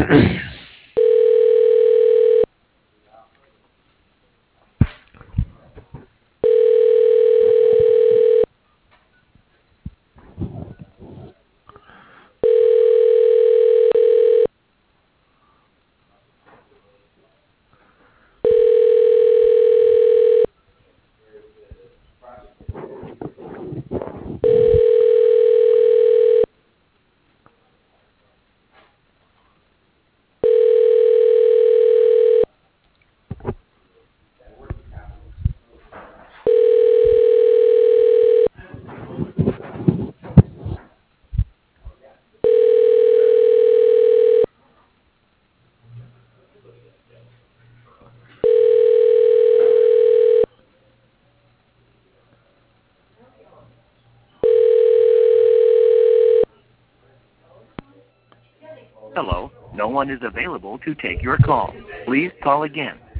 Hello, no one is available to take your call. Please call again.